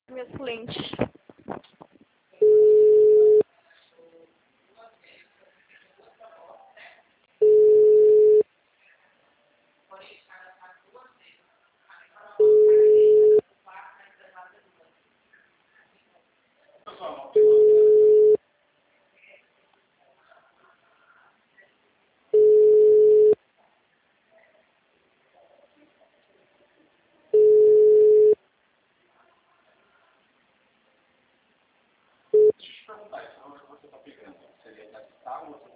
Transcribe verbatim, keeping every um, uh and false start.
Minhas lentes. Deixa eu te perguntar, isso onde você está pegando? Seria na escala ou você